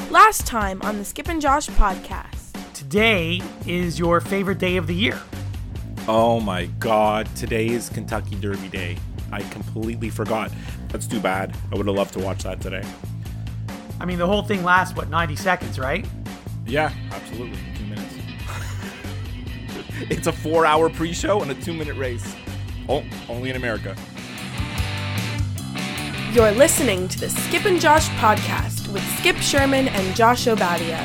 Last time on the Skip and Josh podcast. Today is your favorite day of the year. Oh my God, today is Kentucky Derby Day. I completely forgot. That's too bad. I would have loved to watch that today. I mean, the whole thing lasts, 90 seconds, right? Yeah, absolutely. 2 minutes. It's a 4-hour pre-show and a 2-minute race. Oh, only in America. You're listening to the Skip and Josh podcast with Skip Sherman and Josh Obadia.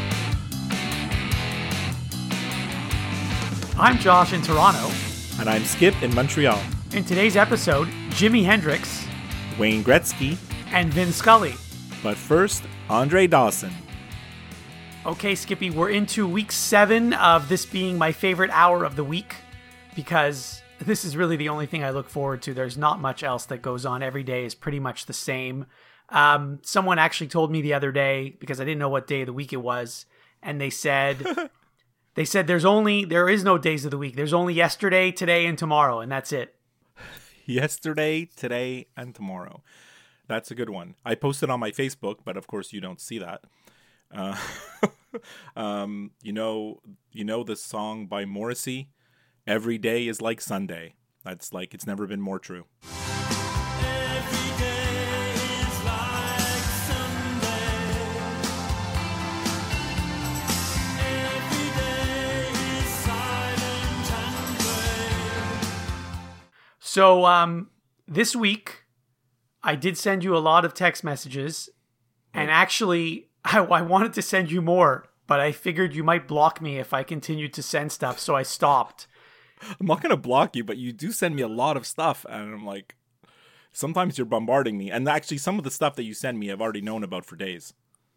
I'm Josh in Toronto. And I'm Skip in Montreal. In today's episode, Jimi Hendrix, Wayne Gretzky, and Vin Scully. But first, Andre Dawson. Okay, Skippy, we're into week 7 of this being my favorite hour of the week because this is really the only thing I look forward to. There's not much else that goes on. Every day is pretty much the same. Someone actually told me the other day, because I didn't know what day of the week it was, and they said there is no days of the week. There's only yesterday, today, and tomorrow, and that's it. Yesterday, today, and tomorrow. That's a good one. I posted on my Facebook, but of course you don't see that. You know the song by Morrissey, "Every Day is Like Sunday." That's like, it's never been more true. Every day is like Sunday. Every day is silent and gray. So, this week, I did send you a lot of text messages, and actually, I wanted to send you more, but I figured you might block me if I continued to send stuff, so I stopped. I'm not going to block you, but you do send me a lot of stuff, and I'm like, sometimes you're bombarding me. And actually, some of the stuff that you send me, I've already known about for days.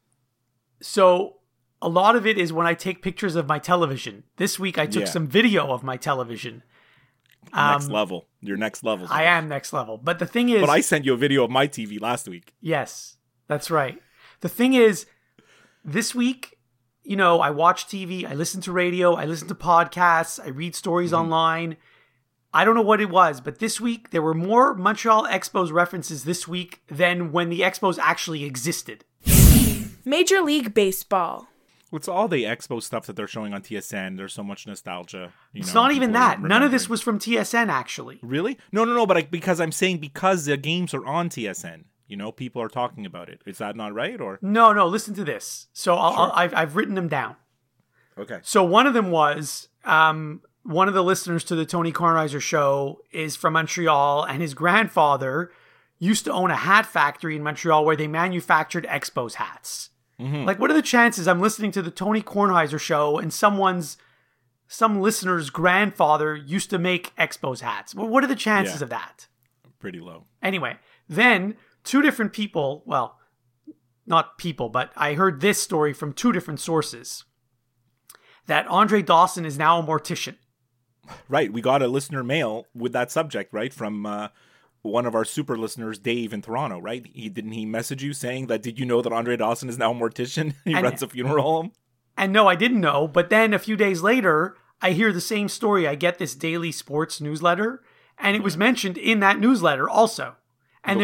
So, a lot of it is when I take pictures of my television. This week, I took some video of my television. Next level. You're next level. I am next level. But the thing is... But I sent you a video of my TV last week. Yes, that's right. The thing is, this week... You know, I watch TV, I listen to radio, I listen to podcasts, I read stories online. I don't know what it was, but this week there were more Montreal Expos references this week than when the Expos actually existed. Major League Baseball. It's all the Expo stuff that they're showing on TSN. There's so much nostalgia. It's not even that. None of this was from TSN, actually. Really? No. But because the games are on TSN. You know, people are talking about it. Is that not right? Or no. Listen to this. So Sure. I've written them down. Okay. So one of them was one of the listeners to the Tony Kornheiser show is from Montreal, and his grandfather used to own a hat factory in Montreal where they manufactured Expos hats. Mm-hmm. Like, what are the chances I'm listening to the Tony Kornheiser show and some listener's grandfather used to make Expos hats? Well, what are the chances of that? Pretty low. Anyway, then... two different people, well, not people, but I heard this story from 2 different sources, that Andre Dawson is now a mortician. Right. We got a listener mail with that subject, right? From one of our super listeners, Dave in Toronto, right? Didn't he message you saying that, did you know that Andre Dawson is now a mortician? He runs a funeral home? And no, I didn't know. But then a few days later, I hear the same story. I get this daily sports newsletter, and it was mentioned in that newsletter also. And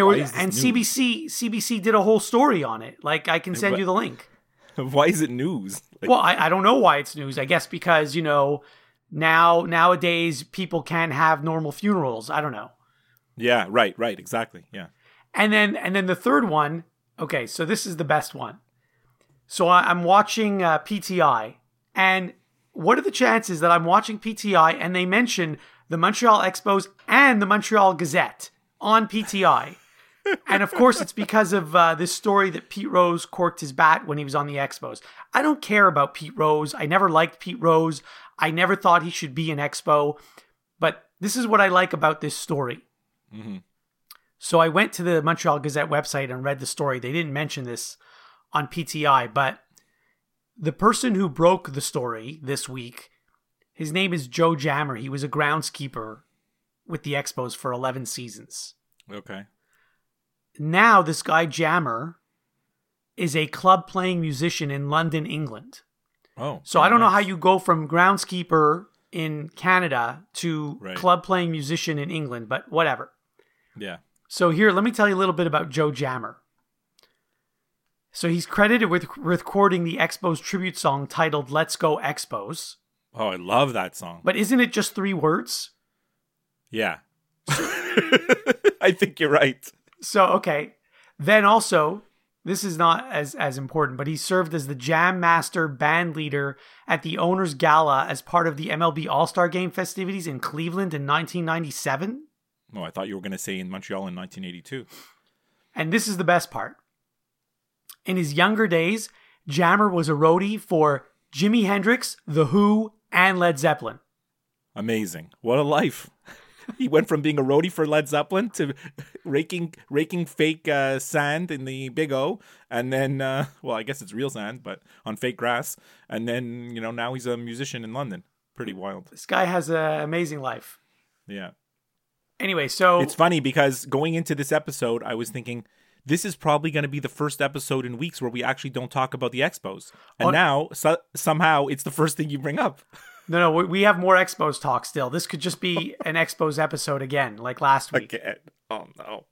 CBC did a whole story on it. Like, I can send you the link. Why is it news? Well, I don't know why it's news. I guess because, you know, nowadays people can't have normal funerals. I don't know. Yeah, right, exactly. Yeah. And then the third one. Okay, so this is the best one. So I'm watching PTI, and what are the chances that I'm watching PTI and they mention the Montreal Expos and the Montreal Gazette on PTI? And of course, it's because of this story that Pete Rose corked his bat when he was on the Expos. I don't care about Pete Rose. I never liked Pete Rose. I never thought he should be an Expo. But this is what I like about this story. Mm-hmm. So I went to the Montreal Gazette website and read the story. They didn't mention this on PTI, but the person who broke the story this week, his name is Joe Jammer. He was a groundskeeper with the Expos for 11 seasons. Okay. Now this guy Jammer is a club playing musician in London, England. Oh. So I don't know how you go from groundskeeper in Canada to club playing musician in England, but whatever. Yeah. So here, let me tell you a little bit about Joe Jammer. So he's credited with recording the Expos tribute song titled Let's Go Expos. Oh, I love that song. But isn't it just 3 words? Yeah. I think you're right. So, okay. Then also, this is not as important, but he served as the Jam Master band leader at the Owners Gala as part of the MLB All-Star Game festivities in Cleveland in 1997. Oh, I thought you were going to say in Montreal in 1982. And this is the best part. In his younger days, Jammer was a roadie for Jimi Hendrix, The Who, and Led Zeppelin. Amazing. What a life. He went from being a roadie for Led Zeppelin to raking fake sand in the Big O. And then, well, I guess it's real sand, but on fake grass. And then, now he's a musician in London. Pretty wild. This guy has an amazing life. Yeah. Anyway, so... It's funny because going into this episode, I was thinking... This is probably going to be the first episode in weeks where we actually don't talk about the Expos. And now, somehow, it's the first thing you bring up. No, we have more Expos talk still. This could just be an Expos episode again, like last week. Again. Oh, no.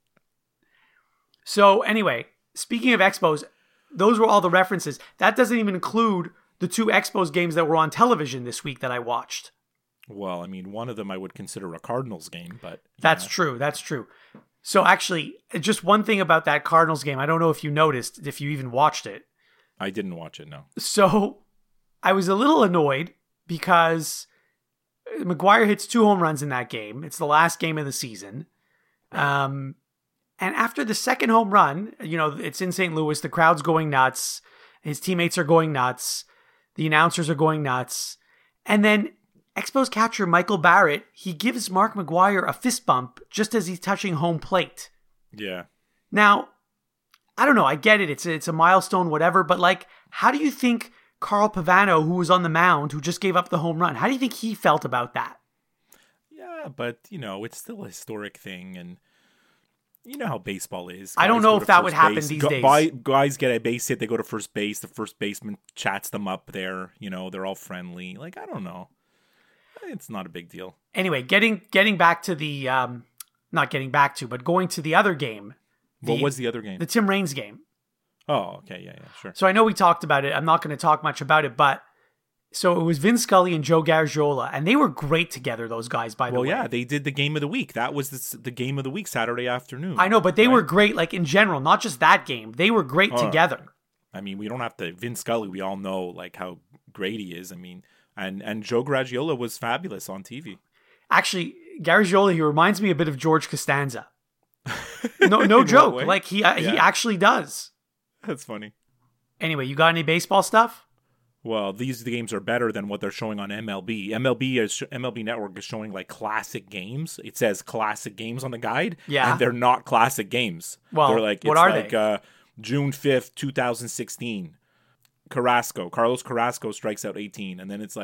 So, anyway, speaking of Expos, those were all the references. That doesn't even include the 2 Expos games that were on television this week that I watched. Well, I mean, one of them I would consider a Cardinals game, but... That's true. So actually, just one thing about that Cardinals game, I don't know if you noticed, if you even watched it. I didn't watch it, no. So I was a little annoyed because McGuire hits 2 home runs in that game. It's the last game of the season. And after the second home run, it's in St. Louis, the crowd's going nuts. His teammates are going nuts. The announcers are going nuts. And then Expos catcher Michael Barrett, he gives Mark McGuire a fist bump just as he's touching home plate. Yeah. Now, I don't know. I get it. It's a milestone, whatever. But how do you think Carl Pavano, who was on the mound, who just gave up the home run, how do you think he felt about that? Yeah, but, it's still a historic thing. And you know how baseball is. I don't know if that would happen these days. Guys get a base hit. They go to first base. The first baseman chats them up there. They're all friendly. I don't know. It's not a big deal. Anyway, getting back to the not getting back to, but going to the other game. What was the other game? The Tim Raines game. Oh, okay, yeah, sure. So I know we talked about it. I'm not going to talk much about it, but so it was Vin Scully and Joe Garagiola, and they were great together. Those guys, by the way. Well, yeah, they did the game of the week. That was the game of the week Saturday afternoon. I know, but they were great. In general, not just that game. They were great together. I mean, we don't have to. Vin Scully, we all know how great he is. I mean. And Joe Garagiola was fabulous on TV. Actually, Garagiola, he reminds me a bit of George Costanza. No joke. He actually does. That's funny. Anyway, you got any baseball stuff? Well, these games are better than what they're showing on MLB. MLB Network is showing classic games. It says classic games on the guide. Yeah. And they're not classic games. Well, they're what are they? June 5th, 2016. Carlos Carrasco strikes out 18, and then it's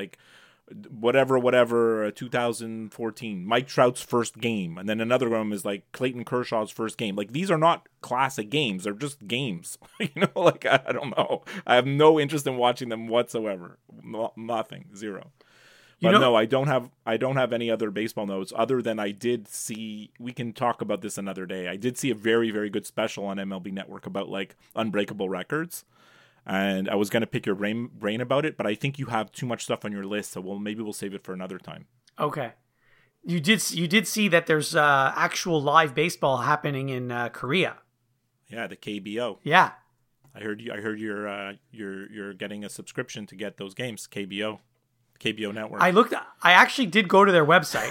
whatever 2014 Mike Trout's first game, and then another one is Clayton Kershaw's first game. These are not classic games, they're just games. I don't know, I have no interest in watching them whatsoever. Nothing, zero. But no, I don't have any other baseball notes other than I did see, we can talk about this another day, I did see a very, very good special on MLB Network about unbreakable records. And I was going to pick your brain about it, but I think you have too much stuff on your list, so maybe we'll save it for another time. Okay. You did see that there's actual live baseball happening in Korea. Yeah, the KBO. Yeah. I heard you're getting a subscription to get those games, KBO Network. I actually did go to their website.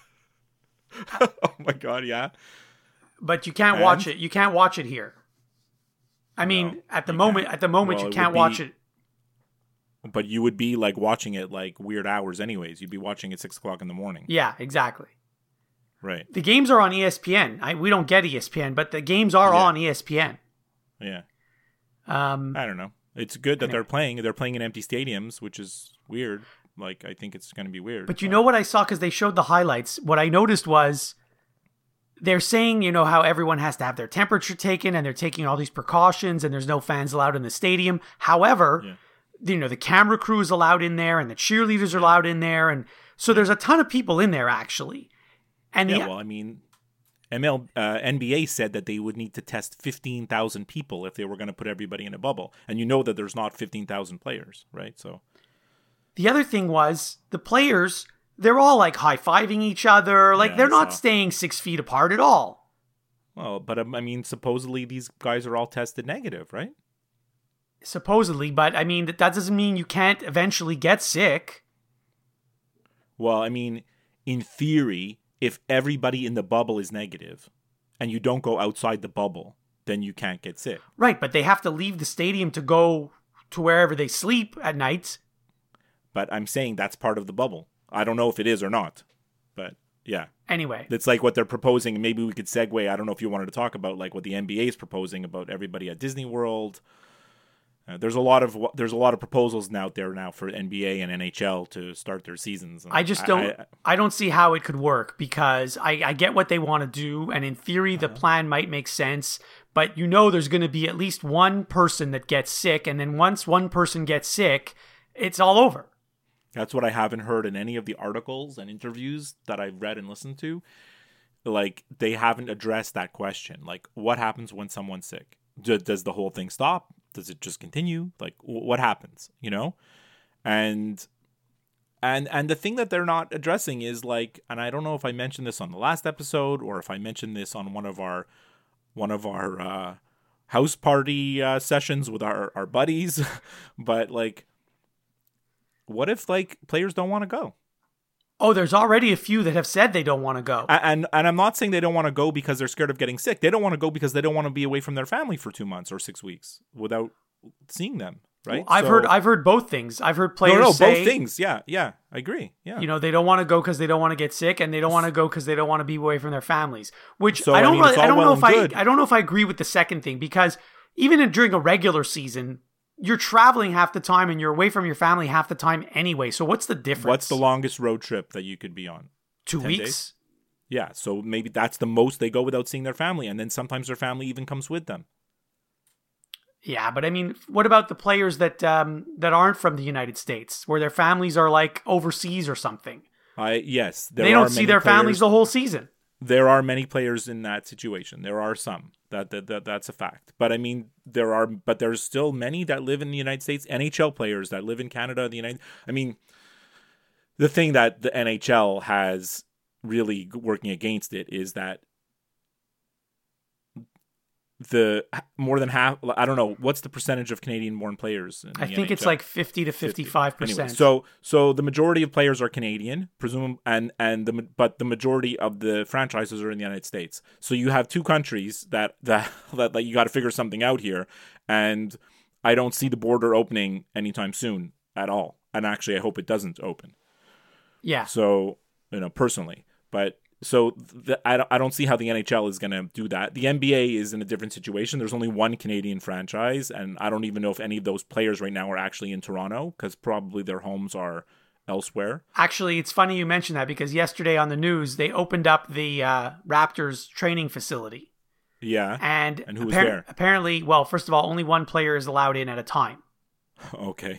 Oh my god, yeah. But you can't watch it. You can't watch it here. I mean, at the moment, you can't watch it. But you would be watching it weird hours anyways. You'd be watching it 6:00 in the morning. Yeah, exactly. Right. The games are on ESPN. We don't get ESPN, but the games are on ESPN. Yeah. I don't know. It's good that they're playing. They're playing in empty stadiums, which is weird. I think it's going to be weird. But you know what I saw? Because they showed the highlights. What I noticed was they're saying, how everyone has to have their temperature taken and they're taking all these precautions and there's no fans allowed in the stadium. However, the camera crew is allowed in there and the cheerleaders are allowed in there. And so there's a ton of people in there actually. And well, I mean, NBA said that they would need to test 15,000 people if they were going to put everybody in a bubble. And you know that there's not 15,000 players, right? So The other thing was the players, they're all like high-fiving each other. Like Yeah, they're I not saw. staying 6 feet apart at all. well, but I mean, supposedly these guys are all tested negative, right? Supposedly, but I mean, that doesn't mean you can't eventually get sick. Well, I mean, in theory, if everybody in the bubble is negative and you don't go outside the bubble, then you can't get sick. Right, but they have to leave the stadium to go to wherever they sleep at night. But I'm saying that's part of the bubble. I don't know if it is or not, but yeah. Anyway, It's like what they're proposing. Maybe we could segue. I don't know if you wanted to talk about like what the NBA is proposing about everybody at Disney World. There's a lot of proposals out there now for NBA and NHL to start their seasons. And I just don't. I don't see how it could work because I get what they want to do, and in theory, the plan might make sense. But you know, there's going to be at least one person that gets sick, and then once one person gets sick, it's all over. That's what I haven't heard in any of the articles and interviews that I've read and listened to. Like they haven't addressed that question. Like, what happens when someone's sick? Does the whole thing stop? Does it just continue? Like, what happens? You know, and the thing that they're not addressing is like, and I don't know if I mentioned this on the last episode or if I mentioned this on one of our house party sessions with our buddies, but like, what if like players don't want to go? Oh, there's already a few that have said they don't want to go. And I'm not saying they don't want to go because they're scared of getting sick. They don't want to go because they don't want to be away from their family for 2 months or 6 weeks without seeing them, right? I've heard both things. I've heard players no, say both things. Yeah, I agree. Yeah. you know, they don't want to go because they don't want to get sick, and they don't want to go because they don't want to be away from their families. Which So, I don't I mean, it's all I don't well know and if good. I don't know if I agree with the second thing, because even during a regular season, you're traveling half the time and you're away from your family half the time anyway. So what's the difference? What's the longest road trip that you could be on? 2 10 weeks? days? Yeah, so maybe that's the most they go without seeing their family, and then sometimes their family even comes with them. Yeah, but I mean, what about the players that aren't from the United States, where their families are like overseas or something? Yes, They don't see their families the whole season. There are many players in that situation. There are some that's a fact. But I mean, there's still many that live in the United States. NHL players that live in Canada, I mean, the thing that the NHL has really working against it is that the more than half, I don't know, what's the percentage of Canadian-born players in I the think it's NHL? like 50 to 55%. Anyway, so the majority of players are Canadian, but the majority of the franchises are in the United States. So you have two countries that you got to figure something out here, and I don't see the border opening anytime soon at all. And actually, I hope it doesn't open. Yeah. So, personally, but so I don't see how the NHL is going to do that. The NBA is in a different situation. There's only one Canadian franchise, and I don't even know if any of those players right now are actually in Toronto, because probably their homes are elsewhere. Actually, it's funny you mentioned that, because yesterday on the news, they opened up the Raptors training facility. Yeah. And who was there? Apparently, well, first of all, only one player is allowed in at a time. Okay.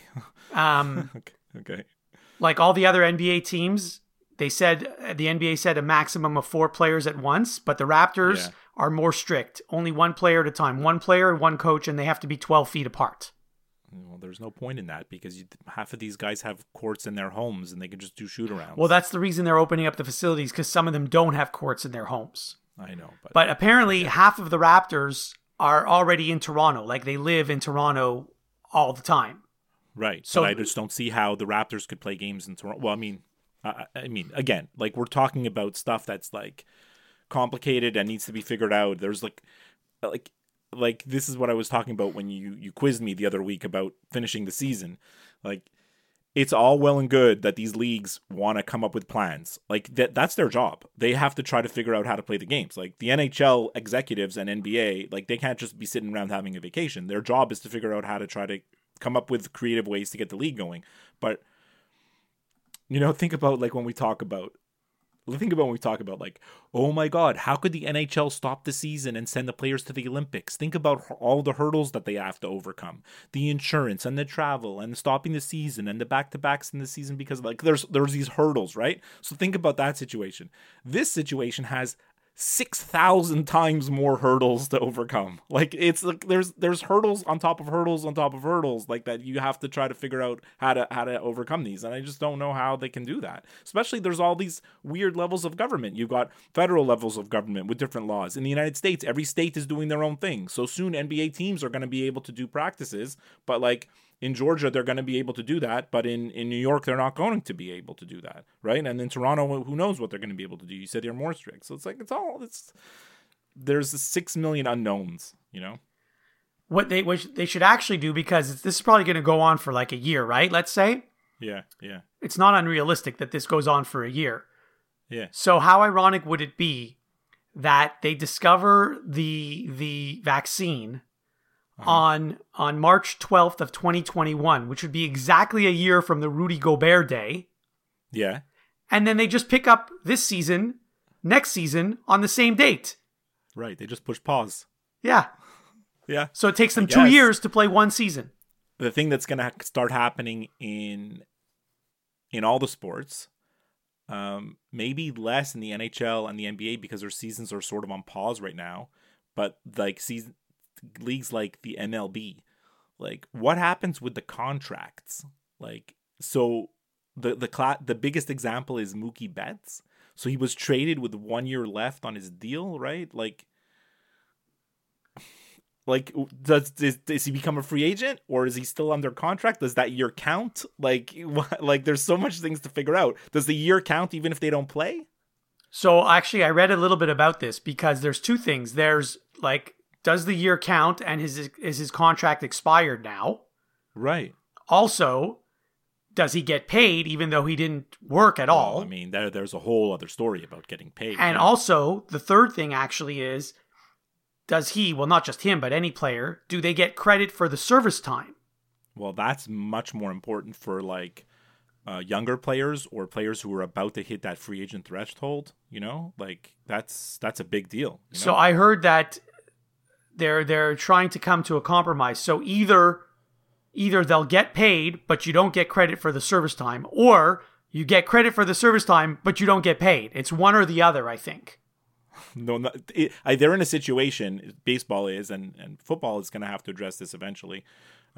Okay. Like all the other NBA teams, the NBA said a maximum of 4 players at once, but the Raptors are more strict. Only one player at a time. One player, one coach, and they have to be 12 feet apart. Well, there's no point in that, because half of these guys have courts in their homes and they can just do shoot-arounds. Well, that's the reason they're opening up the facilities, because some of them don't have courts in their homes. I know. But apparently half of the Raptors are already in Toronto. Like they live in Toronto all the time. Right. So but I just don't see how the Raptors could play games in Toronto. Well, I mean, again, like we're talking about stuff that's like complicated and needs to be figured out. There's like this is what I was talking about when you quizzed me the other week about finishing the season. Like, it's all well and good that these leagues want to come up with plans. Like that's their job. They have to try to figure out how to play the games. Like the NHL executives and NBA, like they can't just be sitting around having a vacation. Their job is to figure out how to try to come up with creative ways to get the league going. But think about like when we talk about like, oh my God, how could the NHL stop the season and send the players to the Olympics? Think about all the hurdles that they have to overcome, the insurance and the travel and stopping the season and the back-to-backs in the season, because like there's these hurdles, right? So think about that situation. This situation has 6,000 times more hurdles to overcome. Like, it's like there's hurdles on top of hurdles on top of hurdles, like that you have to try to figure out how to overcome these. And I just don't know how they can do that. Especially there's all these weird levels of government. You've got federal levels of government with different laws. In the United States, every state is doing their own thing. So soon NBA teams are going to be able to do practices, but like in Georgia, they're going to be able to do that, but in New York, they're not going to be able to do that, right? And in Toronto, who knows what they're going to be able to do? You said they're more strict. So it's like, there's 6 million unknowns, you know? What they should actually do, because this is probably going to go on for like a year, right? Let's say. Yeah. It's not unrealistic that this goes on for a year. Yeah. So how ironic would it be that they discover the vaccine on March 12th of 2021, which would be exactly a year from the Rudy Gobert day. Yeah. And then they just pick up this season, next season, on the same date. Right. They just push pause. Yeah. Yeah. So it takes them I 2 guess. years to play one season. The thing that's going to start happening in all the sports, maybe less in the NHL and the NBA because their seasons are sort of on pause right now, but like leagues like the MLB, like what happens with the contracts? Like, so the biggest example is Mookie Betts. So he was traded with 1 year left on his deal, right? Like does he become a free agent, or is he still under contract? Does that year count? Like there's so much things to figure out. Does the year count even if they don't play? So actually, I read a little bit about this because there's two things. There's like, does the year count, and is his contract expired now? Right. Also, does he get paid even though he didn't work at all? Well, I mean, there's a whole other story about getting paid. And also, the third thing actually is, does he, well, not just him, but any player, do they get credit for the service time? Well, that's much more important for like younger players or players who are about to hit that free agent threshold. You know, like that's a big deal. You know? So I heard that they're trying to come to a compromise. So either they'll get paid, but you don't get credit for the service time, or you get credit for the service time, but you don't get paid. It's one or the other, I think. No, they're in a situation, baseball is, and football is going to have to address this eventually,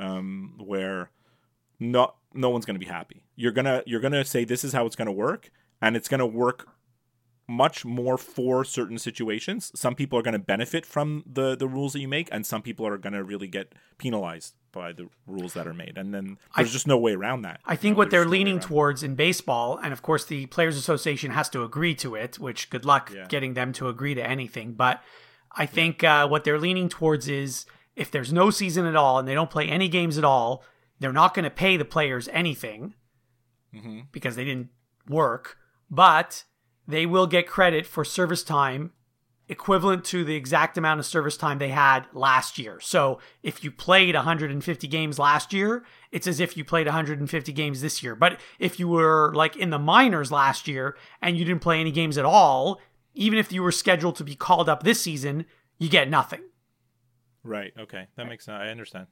where no one's going to be happy. You're gonna say this is how it's going to work, and it's going to work much more for certain situations. Some people are going to benefit from the rules that you make, and some people are going to really get penalized by the rules that are made. And then there's just no way around that. I think what they're leaning towards in baseball, and of course the Players Association has to agree to it, which good luck getting them to agree to anything. But I think what they're leaning towards is, if there's no season at all and they don't play any games at all, they're not going to pay the players anything because they didn't work, but they will get credit for service time equivalent to the exact amount of service time they had last year. So if you played 150 games last year, it's as if you played 150 games this year. But if you were like in the minors last year and you didn't play any games at all, even if you were scheduled to be called up this season, you get nothing. Right. Okay. That makes sense. I understand.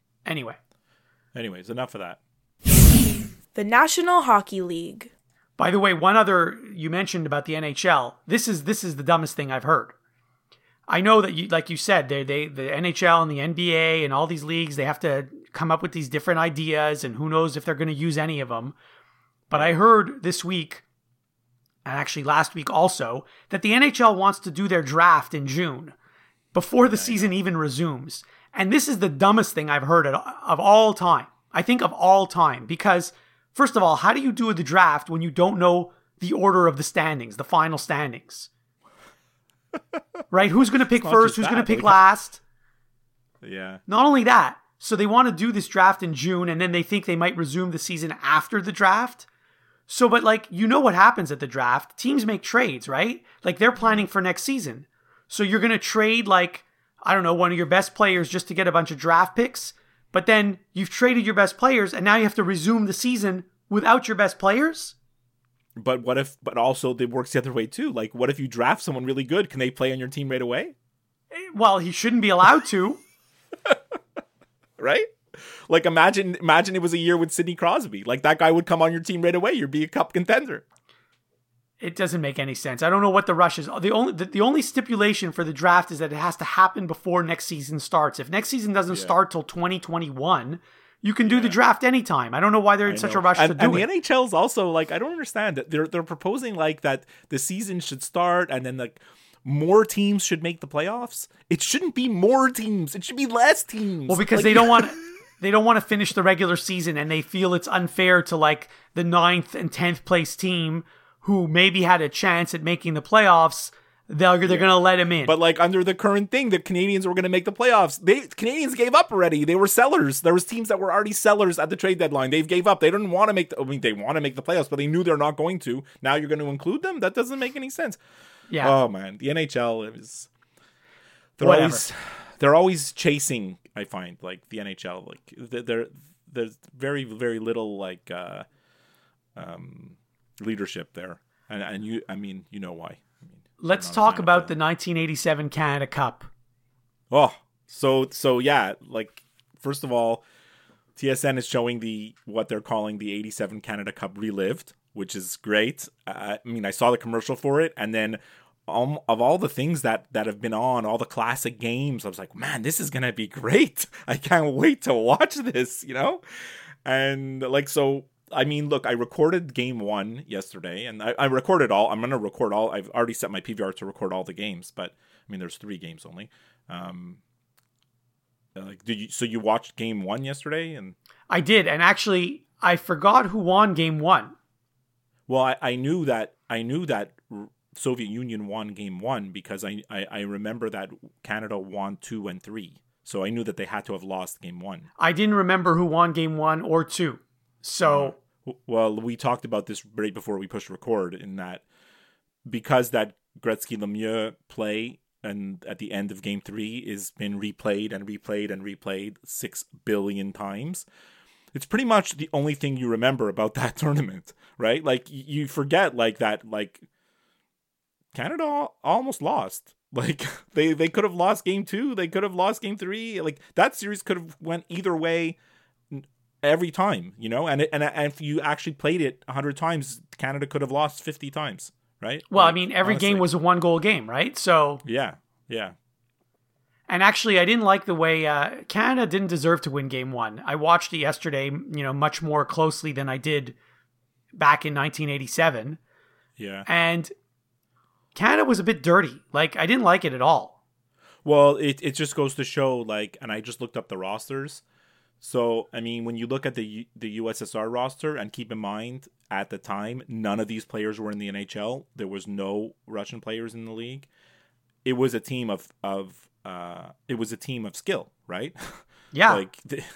Anyways, enough of that. The National Hockey League. By the way, one other you mentioned about the NHL. This is the dumbest thing I've heard. I know that you, like you said, the NHL and the NBA and all these leagues, they have to come up with these different ideas, and who knows if they're going to use any of them. But I heard this week, and actually last week also, that the NHL wants to do their draft in June before the season even resumes. And this is the dumbest thing I've heard of all time. I think of all time, because first of all, how do you do the draft when you don't know the order of the standings, the final standings? Right? Who's going to pick first? Who's going to pick last? Yeah. Not only that, so they want to do this draft in June, and then they think they might resume the season after the draft. So, but like, you know what happens at the draft? Teams make trades, right? Like, they're planning for next season. So you're going to trade, like, I don't know, one of your best players just to get a bunch of draft picks. But then you've traded your best players, and now you have to resume the season without your best players? But also it works the other way too. Like, what if you draft someone really good? Can they play on your team right away? Well, he shouldn't be allowed to. Right? Like, imagine it was a year with Sidney Crosby. Like, that guy would come on your team right away. You'd be a cup contender. It doesn't make any sense. I don't know what the rush is. The only stipulation for the draft is that it has to happen before next season starts. If next season doesn't start till 2021, you can do the draft anytime. I don't know why they're in such a rush to do it. And the NHL's also like, I don't understand that they're proposing like that the season should start and then like more teams should make the playoffs. It shouldn't be more teams. It should be less teams. Well, because they don't want to finish the regular season, and they feel it's unfair to like the 9th and 10th place team who maybe had a chance at making the playoffs. They're going to let him in. But like under the current thing, the Canadians were going to make the playoffs. Canadians gave up already. They were sellers. There was teams that were already sellers at the trade deadline. They gave up. They didn't want to make they want to make the playoffs, but they knew they're not going to. Now you're going to include them? That doesn't make any sense. Yeah. Oh man, the NHL is they're always chasing, I find, like the NHL, like there's very very little like leadership there. And you know why. Let's talk about the 1987 Canada Cup. Oh, so yeah, like first of all, TSN is showing what they're calling the 87 Canada Cup relived, which is great. I saw the commercial for it, and then of all the things that have been on, all the classic games, I was like, man, this is gonna be great. I can't wait to watch this, and like so. Look, I recorded game 1 yesterday, and I recorded all. I'm going to record all. I've already set my PVR to record all the games, but there's 3 games only. So you watched game 1 yesterday? And I did, and actually, I forgot who won game 1. Well, I knew that Soviet Union won game 1 because I remember that Canada won 2 and 3, so I knew that they had to have lost game 1. I didn't remember who won game 1 or 2. So, well, we talked about this right before we pushed record, in that because that Gretzky Lemieux play and at the end of game 3 has been replayed and replayed and replayed 6 billion times. It's pretty much the only thing you remember about that tournament, right? Like you forget like that, like Canada almost lost. Like they could have lost game 2, they could have lost game 3. Like that series could have went either way. Every time, and if you actually played it 100 times, Canada could have lost 50 times, right? Well, every honestly. Game was a 1-goal game, right? So yeah. And actually, I didn't like the way Canada didn't deserve to win game 1. I watched it yesterday, much more closely than I did back in 1987. Yeah. And Canada was a bit dirty. Like, I didn't like it at all. Well, it just goes to show, like, and I just looked up the rosters. So, when you look at the USSR roster, and keep in mind, at the time, none of these players were in the NHL. There was no Russian players in the league. It was a team of skill, right? Yeah.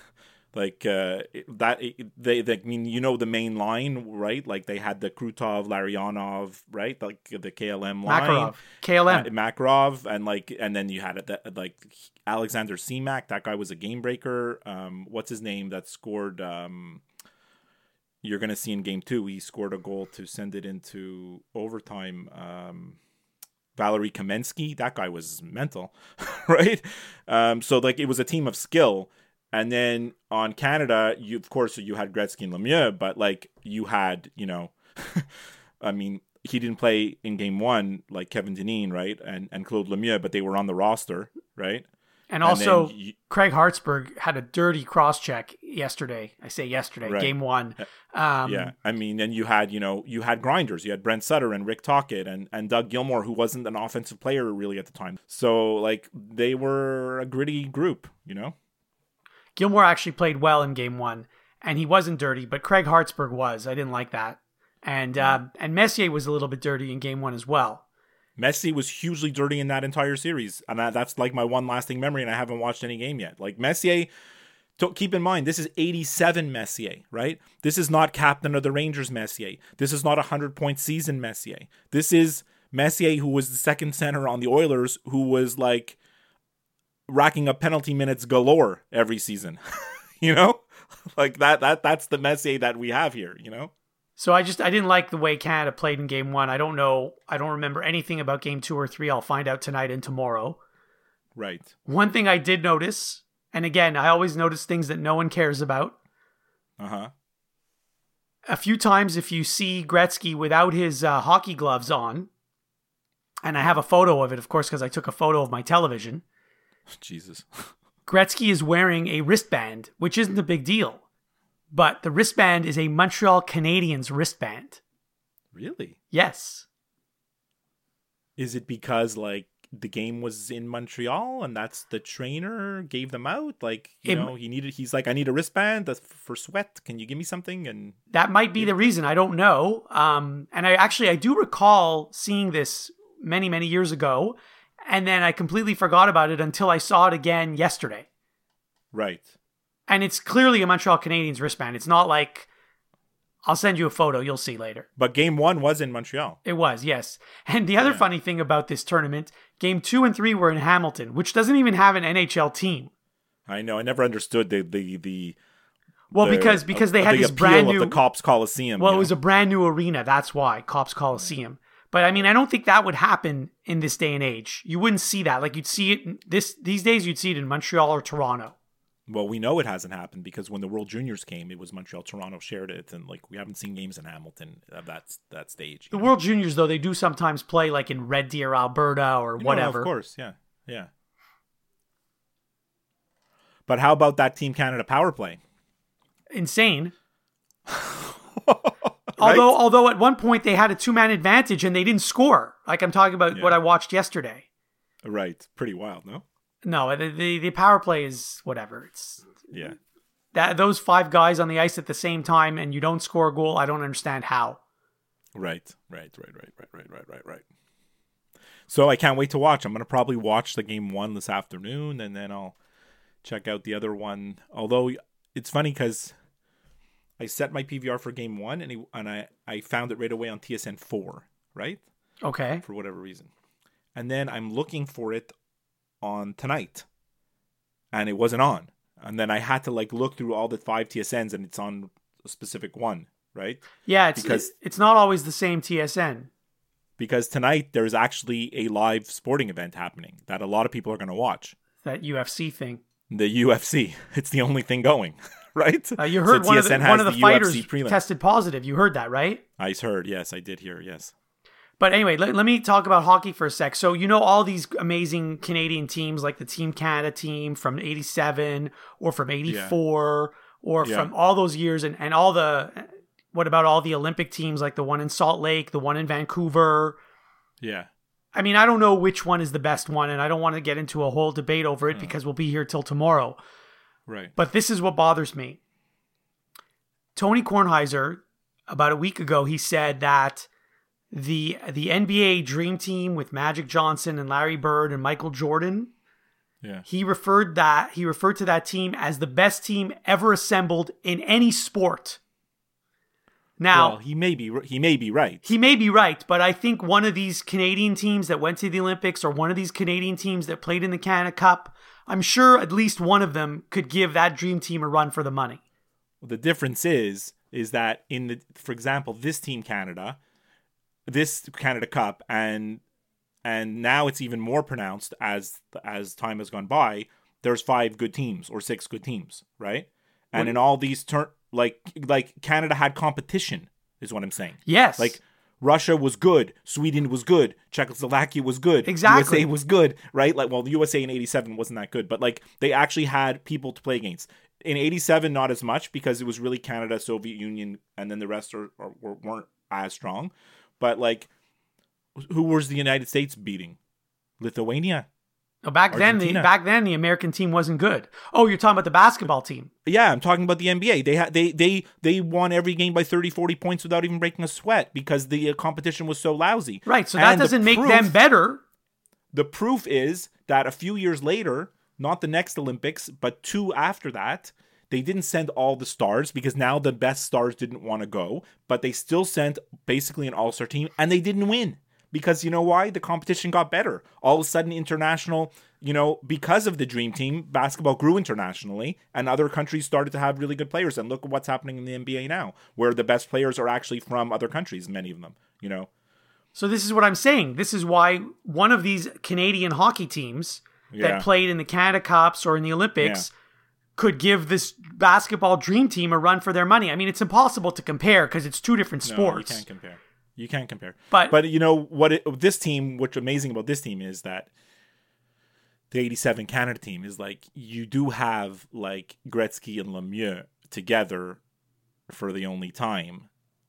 The main line, right? Like they had the Krutov, Larionov, right? Like the KLM line, Makarov, and then you had like Alexander Semak. That guy was a game breaker. What's his name that scored? You're gonna see in game 2, he scored a goal to send it into overtime. Valery Kamensky, that guy was mental, right? So like it was a team of skill. And then on Canada, you had Gretzky and Lemieux, but like you had, he didn't play in game 1 like Kevin Dineen, right? And Claude Lemieux, but they were on the roster, right? And also, Craig Hartsburg had a dirty cross-check yesterday. I say yesterday, right. Game 1. Yeah, then you had grinders. You had Brent Sutter and Rick Tocchet and Doug Gilmour, who wasn't an offensive player really at the time. So, like, they were a gritty group, Gilmour actually played well in game 1, and he wasn't dirty, but Craig Hartsburg was. I didn't like that. And Messier was a little bit dirty in game 1 as well. Messi was hugely dirty in that entire series. And that's like my one lasting memory, and I haven't watched any game yet. Like Messier, keep in mind, this is 87 Messier, right? This is not captain of the Rangers Messier. This is not a 100-point season Messier. This is Messier, who was the second center on the Oilers, who was like racking up penalty minutes galore every season. Like that's the Messier that we have here, So I didn't like the way Canada played in game 1. I don't know. I don't remember anything about game 2 or 3. I'll find out tonight and tomorrow. Right. One thing I did notice, and again, I always notice things that no one cares about. a few times if you see Gretzky without his hockey gloves on, and I have a photo of it, of course, because I took a photo of my television. Jesus. Gretzky is wearing a wristband, which isn't a big deal. But the wristband is a Montreal Canadiens wristband. Really? Yes. Is it because like the game was in Montreal and that's the trainer gave them out? Like, he's like, I need a wristband that's for sweat. Can you give me something? And that might be the reason. I don't know. And I do recall seeing this many, many years ago. And then I completely forgot about it until I saw it again yesterday. Right. And it's clearly a Montreal Canadiens wristband. It's not like, I'll send you a photo, you'll see later. But game 1 was in Montreal. It was, yes. And the other funny thing about this tournament, game 2 and 3 were in Hamilton, which doesn't even have an NHL team. I know. I never understood the because they had this brand new of the Copps Coliseum. Well, it was a brand new arena. That's why Copps Coliseum. But I mean, I don't think that would happen in this day and age. You wouldn't see that. Like you'd see it these days. You'd see it in Montreal or Toronto. Well, we know it hasn't happened because when the World Juniors came, it was Montreal. Toronto shared it, and like we haven't seen games in Hamilton of that stage. The World Juniors, though, they do sometimes play like in Red Deer, Alberta, or whatever. Of course, yeah. But how about that Team Canada power play? Insane. Right? Although at one point they had a 2-man advantage and they didn't score. Like I'm talking about what I watched yesterday. Right. Pretty wild, no? No, the power play is whatever. It's that those 5 guys on the ice at the same time and you don't score a goal. I don't understand how. Right. So I can't wait to watch. I'm going to probably watch the game 1 this afternoon and then I'll check out the other one. Although it's funny because I set my PVR for game 1 and I found it right away on TSN 4, right? Okay. For whatever reason. And then I'm looking for it on tonight and it wasn't on. And then I had to like look through all the 5 TSNs and it's on a specific one, right? Yeah, it's not always the same TSN. Because tonight there's actually a live sporting event happening that a lot of people are going to watch. That UFC thing. The UFC. It's the only thing going. Right? You heard so one of the fighters UFC tested positive. You heard that, right? I heard. Yes, I did hear. Yes. But anyway, let me talk about hockey for a sec. So all these amazing Canadian teams like the Team Canada team from 87 or from 84 or from all those years and all the... What about all the Olympic teams like the one in Salt Lake, the one in Vancouver? Yeah. I mean, I don't know which one is the best one and I don't want to get into a whole debate over it because we'll be here till tomorrow. Right. But this is what bothers me. Tony Kornheiser, about a week ago, he said that the NBA Dream Team with Magic Johnson and Larry Bird and Michael Jordan, he referred to that team as the best team ever assembled in any sport. Now, he may be right. He may be right, but I think one of these Canadian teams that went to the Olympics or one of these Canadian teams that played in the Canada Cup, I'm sure at least one of them could give that dream team a run for the money. Well, the difference is that for example, this Team Canada, this Canada Cup, and now it's even more pronounced as time has gone by. There's 5 good teams or 6 good teams, right? And in all these like Canada had competition, is what I'm saying. Yes, like. Russia was good. Sweden was good. Czechoslovakia was good. Exactly. USA was good, right? Like, well, the USA in 87 wasn't that good, but like they actually had people to play against. In 87, not as much because it was really Canada, Soviet Union, and then the rest weren't as strong. But like, who was the United States beating? Lithuania. Oh, back then the American team wasn't good. Oh, you're talking about the basketball team. Yeah, I'm talking about the NBA. They won every game by 30, 40 points without even breaking a sweat because the competition was so lousy. Right, so that doesn't make them better. The proof is that a few years later, not the next Olympics, but 2 after that, they didn't send all the stars because now the best stars didn't want to go, but they still sent basically an all-star team and they didn't win. Because you know why? The competition got better. All of a sudden, international, because of the Dream Team, basketball grew internationally and other countries started to have really good players. And look at what's happening in the NBA now, where the best players are actually from other countries, many of them, So this is what I'm saying. This is why one of these Canadian hockey teams that played in the Canada Cups or in the Olympics could give this basketball dream team a run for their money. I mean, it's impossible to compare because it's two different sports. No, you can't compare. But you know what? This team, what's amazing about this team is that the '87 Canada team is like, you do have like Gretzky and Lemieux together for the only time,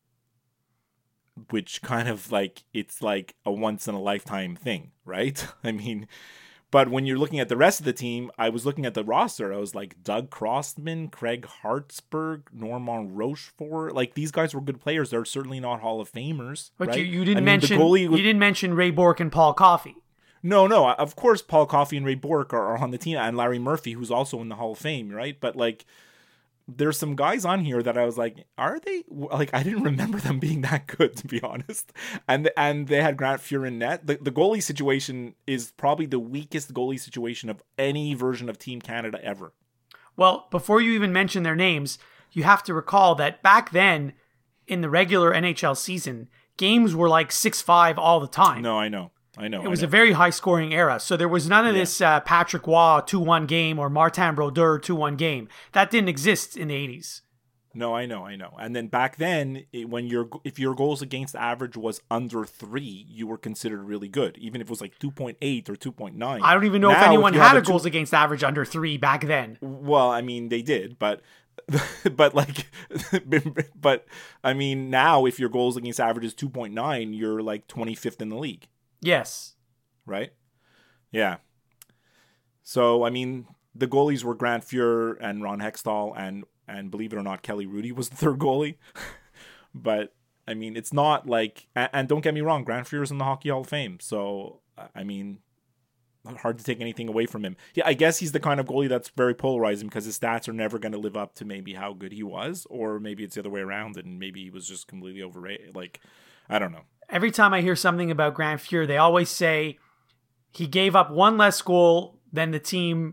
which kind of like, it's like a once in a lifetime thing, right? I mean, but when you're looking at the rest of the team, I was looking at the roster. I was like, Doug Crossman, Craig Hartsburg, Normand Rochefort. Like, these guys were good players. They're certainly not Hall of Famers. But right? you didn't I mean, mention the goalie was, you didn't mention Ray Bourque and Paul Coffey. No. Of course, Paul Coffey and Ray Bourque are on the team, and Larry Murphy, who's also in the Hall of Fame, right? But like, there's some guys on here that I was like, are they, like, I didn't remember them being that good, to be honest. And they had Grant Fuhr in net. The goalie situation is probably the weakest goalie situation of any version of Team Canada ever. Well, before you even mention their names, you have to recall that back then, in the regular NHL season, games were like 6-5 all the time. No, I know. It was a very high-scoring era, so there was none of this Patrick Waugh 2-1 game or Martin Brodeur 2-1 game. That didn't exist in the 80s. No, I know. And then back then, if your goals against average was under 3, you were considered really good, even if it was like 2.8 or 2.9. I don't even know if anyone had a goals against average under 3 back then. Well, I mean, they did, but like, but I mean, now if your goals against average is 2.9, you're like 25th in the league. Yes. Right? Yeah. So, I mean, the goalies were Grant Fuhr and Ron Hextall, and believe it or not, Kelly Rudy was the third goalie. But, I mean, it's not like... And don't get me wrong, Grant Fuhr is in the Hockey Hall of Fame. So, I mean, hard to take anything away from him. Yeah, I guess he's the kind of goalie that's very polarizing because his stats are never going to live up to maybe how good he was. Or maybe it's the other way around and maybe he was just completely overrated. Like, I don't know. Every time I hear something about Grant Fuhr, they always say he gave up one less goal than the team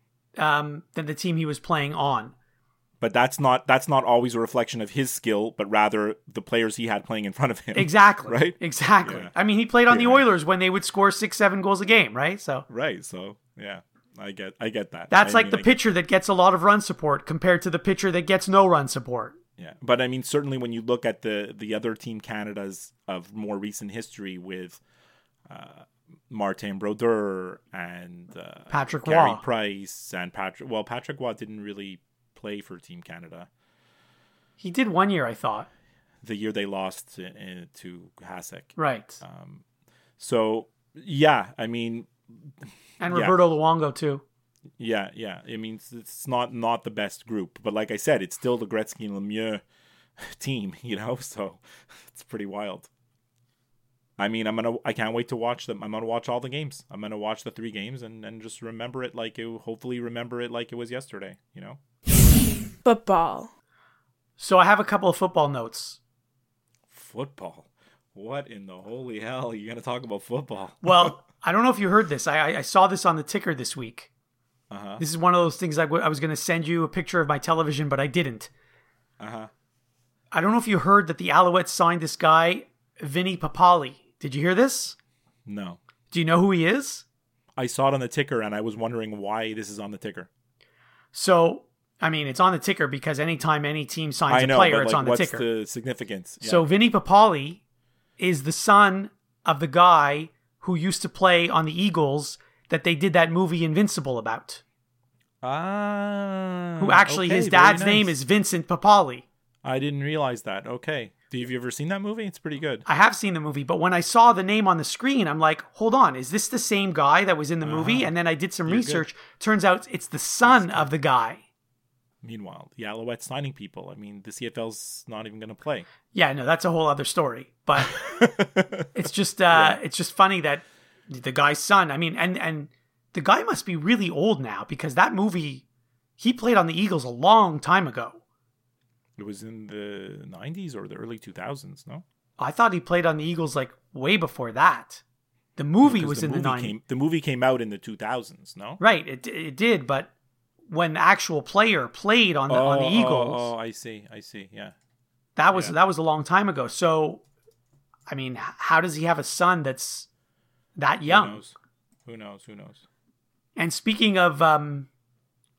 he was playing on. But that's not always a reflection of his skill, but rather the players he had playing in front of him. Exactly. Right? Exactly. Yeah. I mean, he played on the Oilers when they would score 6-7 goals a game, right? So right. So yeah, I get that. That's the pitcher that gets a lot of run support compared to the pitcher that gets no run support. Yeah, but I mean, certainly when you look at the other Team Canadas of more recent history with Martin Brodeur and Patrick Gary Waugh. Price and Patrick Waugh didn't really play for Team Canada. He did 1 year, I thought. The year they lost to Hasek. Right. So, yeah, I mean... And Roberto Luongo, too. Yeah. I mean, it's not the best group, but like I said, it's still the Gretzky and Lemieux team, you know. So it's pretty wild. I mean, I can't wait to watch them. I'm gonna watch all the games. I'm gonna watch the 3 games and just remember it hopefully remember it like it was yesterday, you know. Football. So I have a couple of football notes. Football. What in the holy hell are you gonna talk about football? Well, I don't know if you heard this. I saw this on the ticker this week. Uh-huh. This is one of those things I was going to send you a picture of my television, but I didn't. Uh-huh. I don't know if you heard that the Alouettes signed this guy, Vinny Papali. Did you hear this? No. Do you know who he is? I saw it on the ticker and I was wondering why this is on the ticker. So, I mean, it's on the ticker because anytime any team signs I know, a player, but it's like, on the what's ticker. the significance? Yeah. So Vinny Papali is the son of the guy who used to play on the Eagles that they did that movie Invincible about. Who actually, okay, his dad's very name nice. is Vincent Papali. I didn't realize that. Okay. Have you ever seen that movie? It's pretty good. I have seen the movie, but when I saw the name on the screen, I'm like, hold on, is this the same guy that was in the movie? And then I did some research. Turns out it's the son of the guy. Meanwhile, the Alouettes signing people. I mean, the CFL's not even going to play. Yeah, no, that's a whole other story. But it's just funny that the guy's son, I mean, and the guy must be really old now because that movie, he played on the Eagles a long time ago. It was in the 90s or the early 2000s, no? I thought he played on the Eagles like way before that. The movie was in the 90s. The movie came out in the 2000s, no? Right, it did, but when the actual player played on the Eagles... Oh, I see, yeah. That was a long time ago. So, I mean, how does he have a son that's that young? Who knows? And speaking of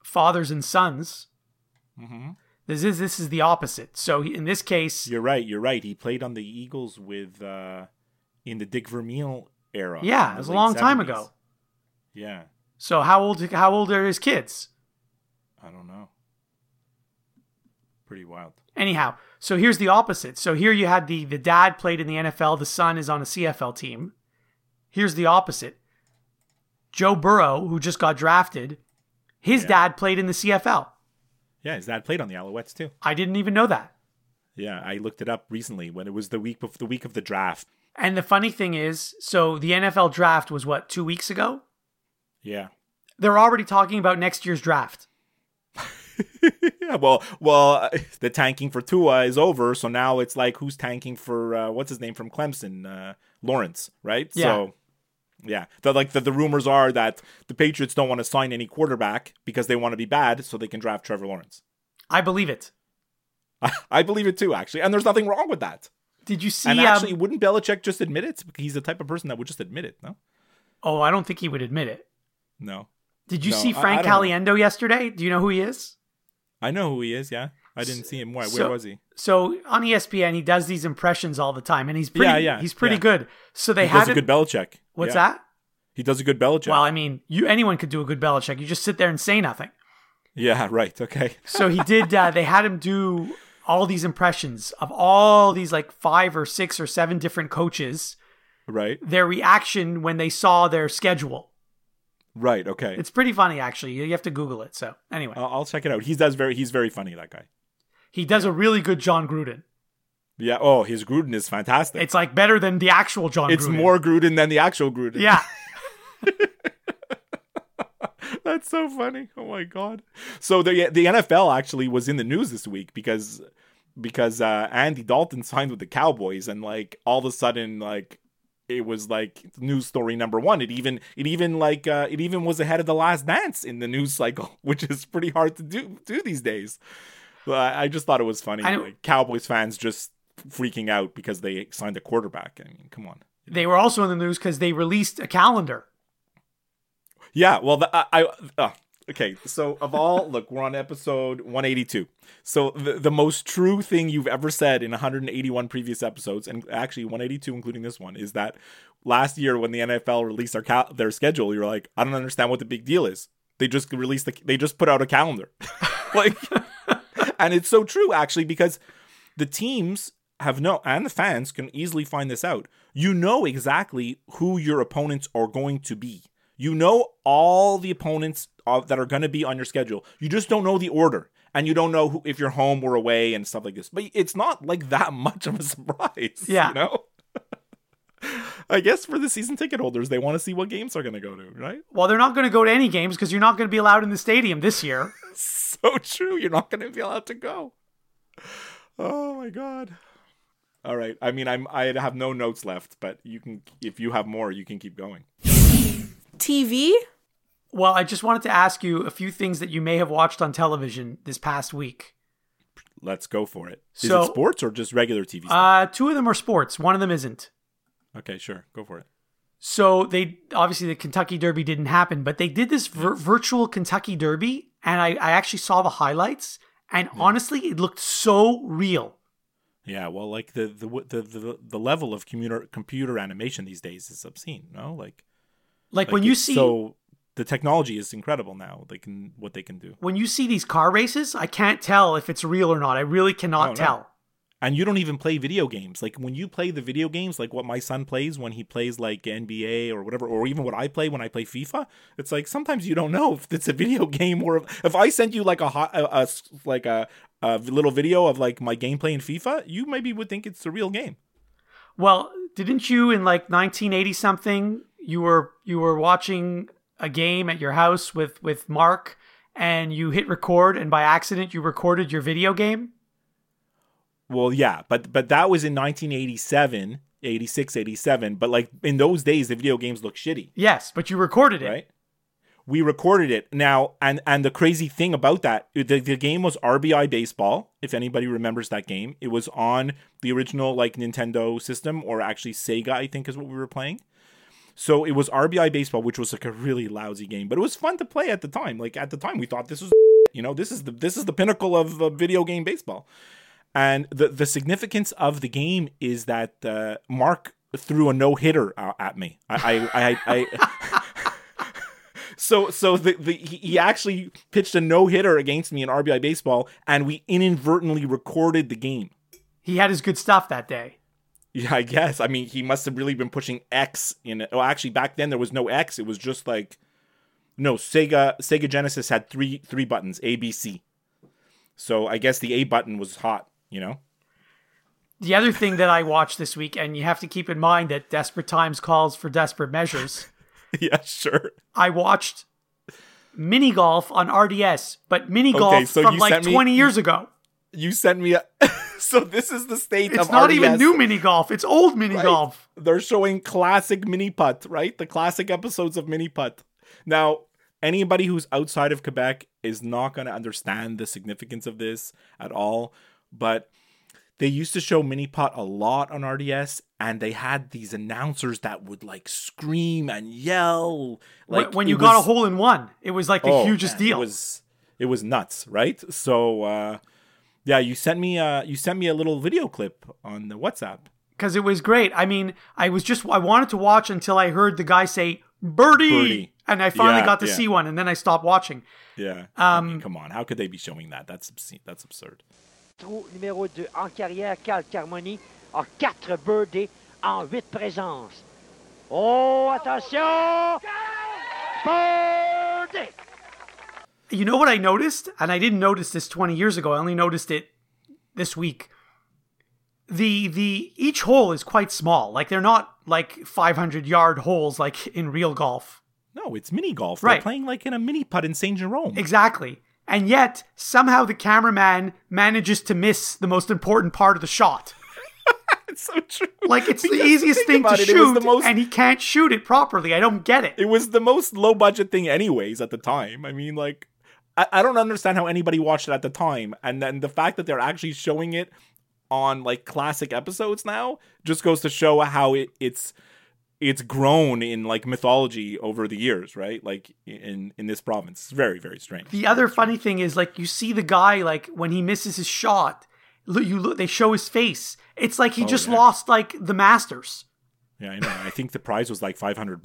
fathers and sons. Mm-hmm. This is the opposite. So in this case, You're right. He played on the Eagles with in the Dick Vermeil era. yeah, in it the was a late long time 70s. ago. Yeah, So how old are his kids? I don't know. Pretty wild. Anyhow, so here's the opposite. So here you had the dad played in the NFL, the son is on a CFL team. Here's the opposite. Joe Burrow, who just got drafted, his dad played in the CFL. Yeah, his dad played on the Alouettes too. I didn't even know that. Yeah, I looked it up recently when it was the week of the draft. And the funny thing is, so the NFL draft was what, 2 weeks ago? Yeah. They're already talking about next year's draft. Yeah, well, the tanking for Tua is over, so now it's like who's tanking for what's his name from Clemson, Lawrence, right? Yeah. So, yeah, the rumors are that the Patriots don't want to sign any quarterback because they want to be bad, so they can draft Trevor Lawrence. I believe it. I believe it too, actually, and there's nothing wrong with that. Did you see? And actually, wouldn't Belichick just admit it? He's the type of person that would just admit it. No, oh, I don't think he would admit it. no. Did you No, see Frank I don't know. Caliendo yesterday? Do you know who he is? I know who he is. Yeah, I didn't see him. Where So- was he? So on ESPN, he does these impressions all the time, and he's pretty. Yeah, he's pretty yeah. good. So they He had does a him. good Belichick. What's Yeah. that? He does a good Belichick. Well, I mean, anyone could do a good Belichick. You just sit there and say nothing. Yeah, right. Okay. So he did. They had him do all these impressions of all these like 5 or 6 or 7 different coaches. Right. Their reaction when they saw their schedule. Right. Okay. It's pretty funny, actually. You have to Google it. So anyway, I'll check it out. He's very funny, that guy. he does a really good John Gruden. Yeah. Oh, his Gruden is fantastic. It's like better than the actual John It's Gruden. more Gruden than the actual Gruden. Yeah. That's so funny. Oh my god. So the NFL actually was in the news this week because Andy Dalton signed with the Cowboys, and like all of a sudden like it was like news story number one. It even was ahead of The Last Dance in the news cycle, which is pretty hard to do these days. But I just thought it was funny. Like Cowboys fans just freaking out because they signed a quarterback. I mean, come on. They were also in the news because they released a calendar. Yeah, well, okay. So of all, look, we're on episode 182. So the most true thing you've ever said in 181 previous episodes, and actually 182 including this one, is that last year when the NFL released their schedule, you're like, I don't understand what the big deal is. They just put out a calendar, like, and it's so true actually because the teams and the fans can easily find this out. You know exactly who your opponents are going to be. You know all the opponents that are going to be on your schedule. You just don't know the order. And you don't know if you're home or away and stuff like this. But it's not like that much of a surprise. Yeah. You know? I guess for the season ticket holders, they want to see what games they're going to go to, right? Well, they're not going to go to any games because you're not going to be allowed in the stadium this year. So true. You're not going to be allowed to go. Oh, my God. All right. I mean, I have no notes left, but you can, if you have more, you can keep going. TV? Well, I just wanted to ask you a few things that you may have watched on television this past week. Let's go for it. Is So- it sports or just regular TV stuff? 2 of them are sports. One of them isn't. Okay, sure. Go for it. So they obviously the Kentucky Derby didn't happen, but they did this virtual Kentucky Derby, and I actually saw the highlights, and honestly, it looked so real. Yeah, well, like the level of computer animation these days is obscene. No, Like when you see so the technology is incredible now. What they can do, when you see these car races, I can't tell if it's real or not. I really cannot Oh, no. tell. and you don't even play video games. Like when you play the video games, like what my son plays when he plays like NBA or whatever, or even what I play when I play FIFA. It's like sometimes you don't know if it's a video game or if I send you like a little video of like my gameplay in FIFA, you maybe would think it's a real game. Well, didn't you in like 1980 something? You were watching a game at your house with Mark, and you hit record, and by accident you recorded your video game. Well, yeah, but that was in 1987, 86, 87. But like in those days, the video games look shitty, Yes, but you recorded it. right? We recorded it now, and the crazy thing about that, the game was RBI Baseball. If anybody remembers that game, it was on the original like Nintendo system, or actually Sega, I think is what we were playing. So it was RBI Baseball, which was like a really lousy game, but it was fun to play at the time. Like at the time, we thought this was, this is the pinnacle of video game baseball. And the significance of the game is that Mark threw a no-hitter at me. So he actually pitched a no-hitter against me in RBI Baseball, and we inadvertently recorded the game. He had his good stuff that day. Yeah, I guess. I mean, he must have really been pushing X in it. Oh, actually, back then there was no X. It was just like, no, Sega Genesis had three buttons, A, B, C. So I guess the A button was hot, The other thing that I watched this week, and you have to keep in mind that desperate times calls for desperate measures. Yeah, sure. I watched mini golf on RDS, but mini golf from like 20 years ago. You sent me so this is the state of RDS. It's not even new mini golf. It's old mini golf. They're showing classic mini putt, right? The classic episodes of mini putt. Now, anybody who's outside of Quebec is not going to understand the significance of this at all. But they used to show mini putt a lot on RDS, and they had these announcers that would like scream and yell. Like when you got a hole in one, it was like the hugest deal. It was nuts, right? So yeah, you sent me a little video clip on the WhatsApp. Because it was great. I mean, I wanted to watch until I heard the guy say birdie. And I finally got to see one, and then I stopped watching. Yeah. I mean, come on. How could they be showing that? That's obscene. That's absurd. Trou numéro 2 en carrière, Cal Carmoni a 4 birdies en 8 présences. Oh, attention! Birdie! You know what I noticed? And I didn't notice this 20 years ago. I only noticed it this week. Each hole is quite small. Like they're not like 500-yard holes like in real golf. No, it's mini golf. Right. They're playing like in a mini putt in Saint Jerome. Exactly. And yet, somehow the cameraman manages to miss the most important part of the shot. It's so true. Like, it's the easiest thing to shoot, and he can't shoot it properly. I don't get it. It was the most low-budget thing anyways at the time. I mean, like, I don't understand how anybody watched it at the time. And then the fact that they're actually showing it on, like, classic episodes now just goes to show how it's grown in like mythology over the years, right? Like in this province. It's very, very strange. The other funny thing is like you see the guy like when he misses his shot, they show his face. It's like he just lost like the Masters. Yeah, I know. I think the prize was like $500.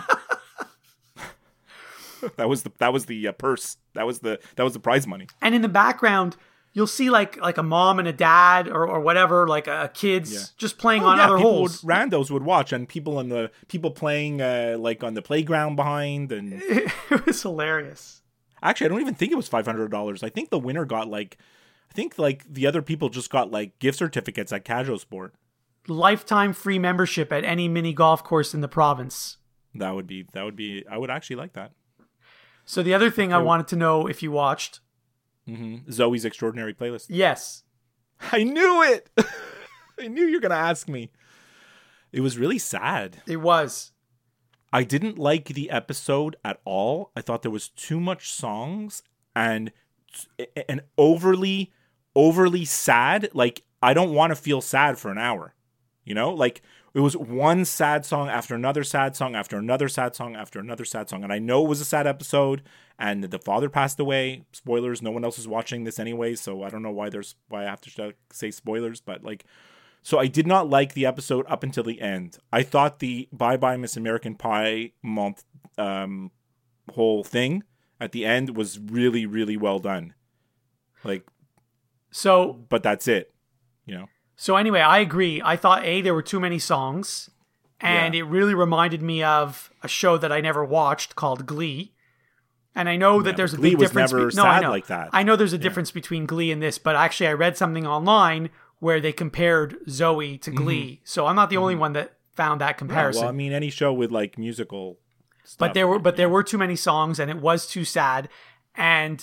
That was the purse. That was the prize money. And in the background, you'll see like a mom and a dad or whatever, like a kids just playing on other holes. Randos would watch, and people playing like on the playground behind, and it was hilarious. Actually, I don't even think it was $500. I think the winner got the other people just got like gift certificates at Casual Sport. Lifetime free membership at any mini golf course in the province. That would be. I would actually like that. So the other thing I wanted to know if you watched. Mm-hmm. Zoe's Extraordinary Playlist. Yes. I knew it. I knew you were going to ask me. It was really sad. It was. I didn't like the episode at all. I thought there was too much songs and overly sad. Like, I don't want to feel sad for an hour. Like it was one sad song after another sad song after another sad song after another sad song. And I know it was a sad episode and the father passed away. Spoilers. No one else is watching this anyway. So I don't know why I have to say spoilers, but like, so I did not like the episode up until the end. I thought the Bye Bye Miss American Pie month, whole thing at the end was really, really well done. Like, so, but that's it, So anyway, I agree. I thought there were too many songs, and it really reminded me of a show that I never watched called Glee. And I know that there's a big difference. Glee was never sad like that. I know there's a difference between Glee and this, but actually I read something online where they compared Zoe to Glee. Mm-hmm. So I'm not the only one that found that comparison. Yeah, well, I mean, any show with like musical stuff. But there were too many songs, and it was too sad. And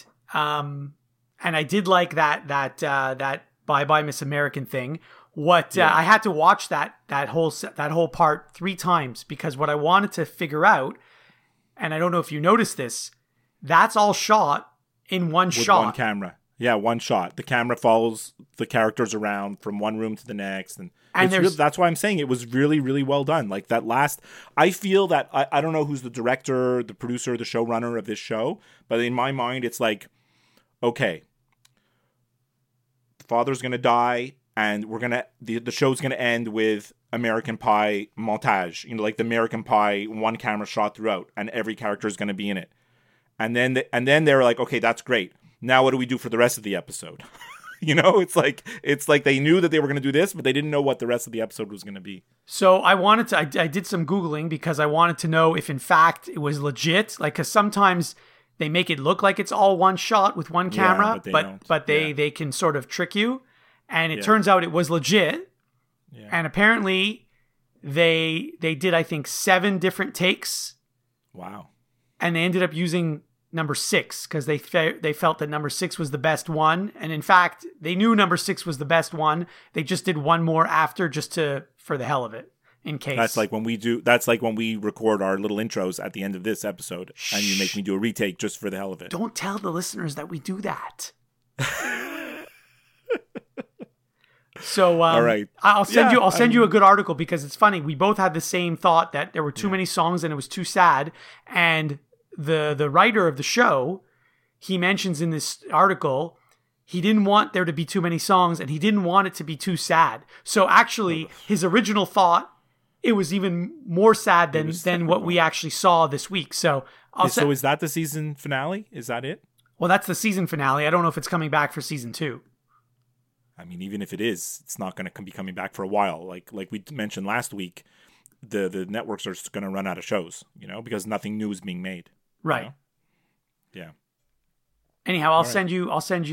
I did like that Bye Bye Miss American thing. I had to watch that whole part 3 times because what I wanted to figure out, and I don't know if you noticed this, that's all shot in one shot. One camera. Yeah, one shot. The camera follows the characters around from one room to the next, and that's why I'm saying it was really, really well done. Like that last, I feel that I don't know who's the director, the producer, the showrunner of this show, but in my mind, it's like, okay, the father's gonna die, and the show's gonna end with American Pie montage. You know, like the American Pie one camera shot throughout, and every character is gonna be in it, and then they're like, okay, that's great. Now what do we do for the rest of the episode? You know, it's like they knew that they were going to do this, but they didn't know what the rest of the episode was going to be. So I did some Googling because I wanted to know if in fact it was legit. Like, because sometimes they make it look like it's all one shot with one camera, but they can sort of trick you. And it turns out it was legit. Yeah. And apparently they did, I think, 7 different takes. Wow. And they ended up using number 6 because they felt that number 6 was the best one, and in fact they knew number 6 was the best one. They just did one more after, just for the hell of it, in case. That's like when we record our little intros at the end of this episode. Shh. And you make me do a retake just for the hell of it. Don't tell the listeners that we do that. So all right, I'll send you a good article because it's funny. We both had the same thought that there were too many songs and it was too sad. And the writer of the show, he mentions in this article, he didn't want there to be too many songs and he didn't want it to be too sad. So actually, his original thought, it was even more sad than what we actually saw this week. So is that the season finale? Is that it? Well, that's the season finale. I don't know if it's coming back for season 2. I mean, even if it is, it's not going to be coming back for a while. Like we mentioned last week, the networks are going to run out of shows, you know, because nothing new is being made. Right. You know? Yeah. Anyhow, I'll send you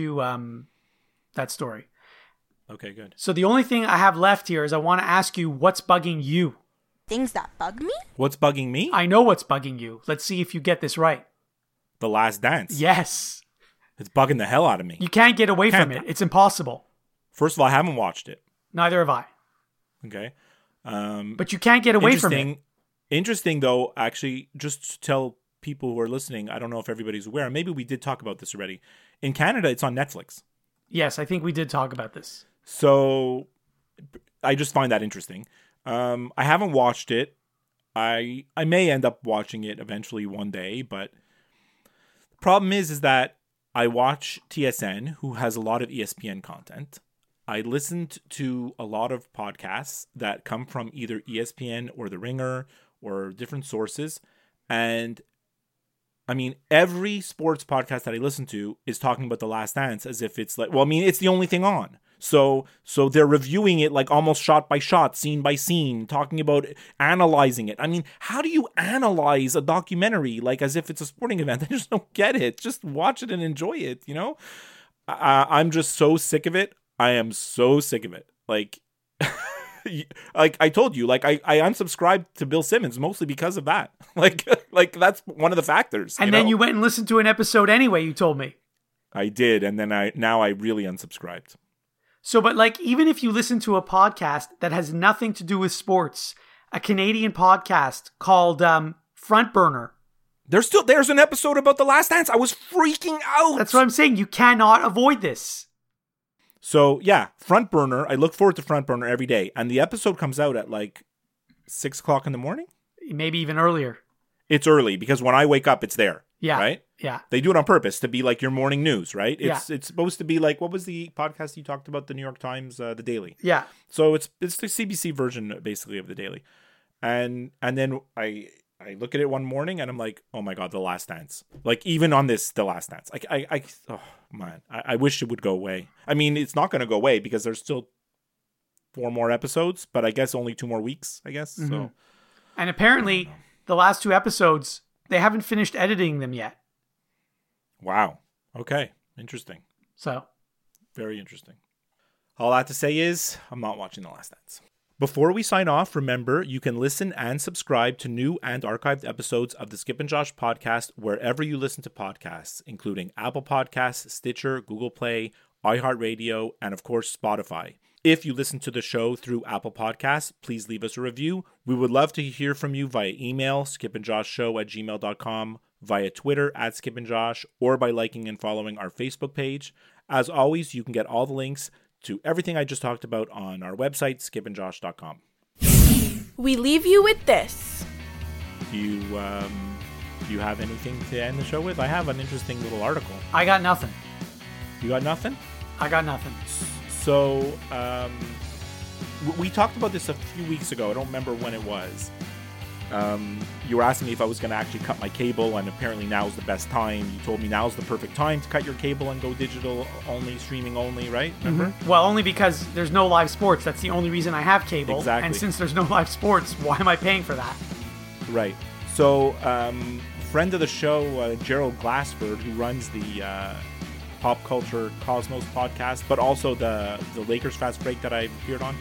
that story. Okay, good. So the only thing I have left here is I want to ask you, what's bugging you? Things that bug me? What's bugging me? I know what's bugging you. Let's see if you get this right. The Last Dance. Yes. It's bugging the hell out of me. You can't get away from it. It's impossible. First of all, I haven't watched it. Neither have I. Okay. But you can't get away from it. Interesting, though, actually, just to tell people who are listening, I don't know if everybody's aware, maybe we did talk about this already. In Canada, it's on Netflix. Yes, I think we did talk about this. So I just find that interesting. I haven't watched it. I may end up watching it eventually one day, but the problem is that I watch TSN, who has a lot of ESPN content. I listened to a lot of podcasts that come from either ESPN or The Ringer or different sources. And I mean, every sports podcast that I listen to is talking about The Last Dance as if it's like, well, I mean, it's the only thing on. So they're reviewing it like almost shot by shot, scene by scene, talking about analyzing it. I mean, how do you analyze a documentary like as if it's a sporting event? I just don't get it. Just watch it and enjoy it, you know? I'm just so sick of it. I am so sick of it. Like I told you, like I unsubscribed to Bill Simmons mostly because of that. Like that's one of the factors. And then you went and listened to an episode anyway, you told me. I did, and then I really unsubscribed. So, but like, even if you listen to a podcast that has nothing to do with sports, a Canadian podcast called Front Burner. There's an episode about The Last Dance. I was freaking out. That's what I'm saying. You cannot avoid this. So yeah, Front Burner. I look forward to Front Burner every day. And the episode comes out at like 6 o'clock in the morning. Maybe even earlier. It's early because when I wake up, it's there. Yeah. Right? Yeah. They do it on purpose to be like your morning news, right? It's Yeah. It's supposed to be like, what was the podcast you talked about, the New York Times, The Daily? Yeah. So it's the CBC version basically of The Daily. And then I look at it one morning and I'm like, oh my God, The Last Dance. Like even on this, The Last Dance. Like oh man, I wish it would go away. I mean, it's not going to go away because there's still 4 more episodes, but I guess only 2 more weeks, I guess. Mm-hmm. So. And apparently the last 2 episodes, they haven't finished editing them yet. Wow. Okay. Interesting. So. Very interesting. All I have to say is I'm not watching The Last Dance. Before we sign off, remember you can listen and subscribe to new and archived episodes of the Skip and Josh podcast wherever you listen to podcasts, including Apple Podcasts, Stitcher, Google Play, iHeartRadio, and of course Spotify. If you listen to the show through Apple Podcasts, please leave us a review. We would love to hear from you via email, skipandjoshshow@gmail.com, via Twitter @skipandjosh, or by liking and following our Facebook page. As always, you can get all the links to everything I just talked about on our website, skipandjosh.com. We leave you with this. Do you have anything to end the show with? I have an interesting little article. I got nothing. You got nothing? I got nothing. So, we talked about this a few weeks ago. I don't remember when it was. You were asking me if I was going to actually cut my cable, and apparently now's the best time. You told me now's the perfect time to cut your cable and go digital only, streaming only, right? Remember? Well, only because there's no live sports. That's the only reason I have cable. Exactly. And since there's no live sports, why am I paying for that? Right. So, friend of the show, Gerald Glassford, who runs the Pop Culture Cosmos podcast, but also the Lakers Fast Break that I appeared on.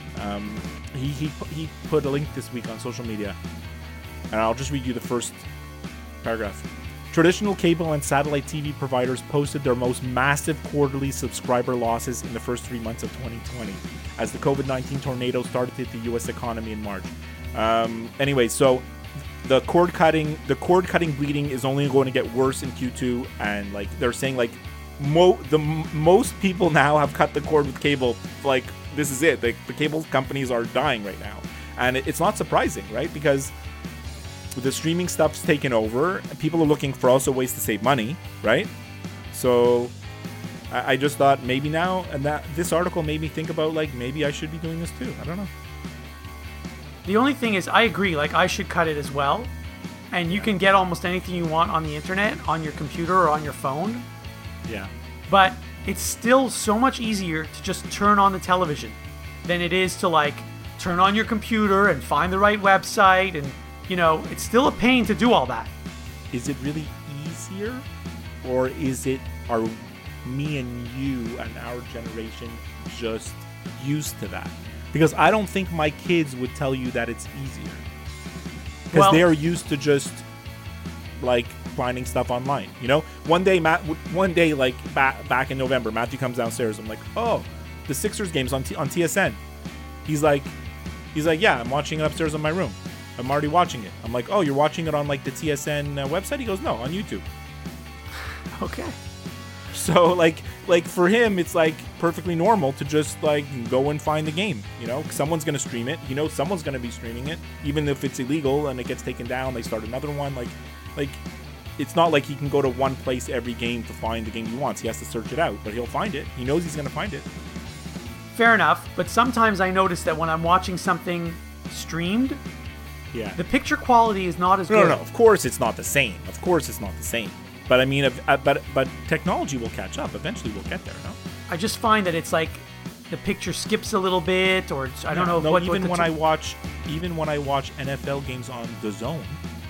He put a link this week on social media, and I'll just read you the first paragraph. Traditional cable and satellite TV providers posted their most massive quarterly subscriber losses in the first 3 months of 2020 as the COVID-19 tornado started to hit the U.S. economy in March. Anyway, so the cord cutting bleeding is only going to get worse in Q2, and like they're saying, like most people now have cut the cord with cable. Like, this is it. The cable companies are dying right now, and it's not surprising, right? Because the streaming stuff's taken over, and people are looking for also ways to save money, right? So I just thought maybe now, and that this article made me think about, like, maybe I should be doing this too. I don't know. The only thing is, I agree, like, I should cut it as well. And you can get almost anything you want on the internet, on your computer or on your phone. Yeah. But it's still so much easier to just turn on the television than it is to, like, turn on your computer and find the right website. And, you know, it's still a pain to do all that. Is it really easier? Or are me and you and our generation just used to that? Because I don't think my kids would tell you that it's easier. Because Well- they're used to just, like, finding stuff online. You know, one day, like back in November, Matthew comes downstairs. I'm like, oh, the Sixers game's on TSN. He's like, yeah, I'm watching it upstairs in my room. I'm already watching it. I'm like, oh, you're watching it on like the TSN website? He goes, no, on YouTube. Okay. So like for him, it's like perfectly normal to just like go and find the game. You know, someone's gonna stream it. You know, someone's gonna be streaming it, even if it's illegal and it gets taken down. They start another one. Like. It's not like he can go to one place every game to find the game he wants. He has to search it out, but he'll find it. He knows he's going to find it. Fair enough. But sometimes I notice that when I'm watching something streamed, Yeah. the picture quality is not as good. No. Of course it's not the same. But I mean, but technology will catch up. Eventually we'll get there, no? I just find that it's like the picture skips a little bit, or I don't know. No, what even the when I watch NFL games on DAZN,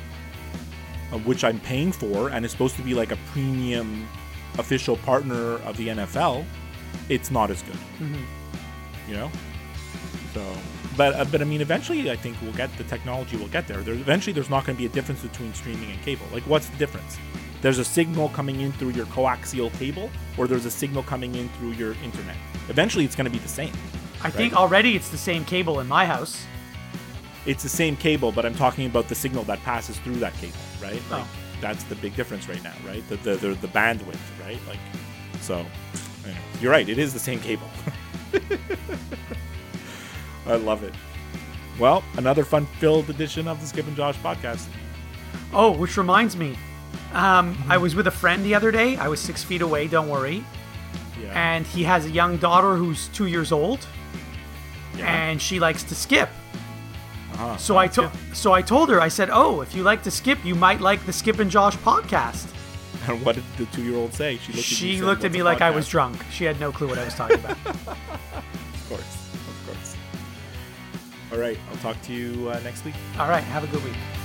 which I'm paying for, and is supposed to be like a premium official partner of the NFL, it's not as good. You know. So, but I mean, eventually, I think the technology will get there. Eventually, there's not going to be a difference between streaming and cable. Like, what's the difference? There's a signal coming in through your coaxial cable, or there's a signal coming in through your internet. Eventually, it's going to be the same. I think already it's the same cable in my house. It's the same cable, but I'm talking about the signal that passes through that cable, right? Like, Oh. that's the big difference right now, right? The bandwidth, right? Like, so, anyway, you're right. It is the same cable. I love it. Well, another fun-filled edition of the Skip and Josh podcast. Oh, which reminds me, I was with a friend the other day. I was 6 feet away, don't worry. Yeah. And he has a young daughter who's 2 years old, Yeah. and she likes to skip. Uh-huh. So I told her, I said, oh, if you like to skip, you might like the Skip and Josh podcast. And what did the 2-year-old say? She looked at me like I was drunk. She had no clue what I was talking about. Of course. All right. I'll talk to you next week. All right, have a good week.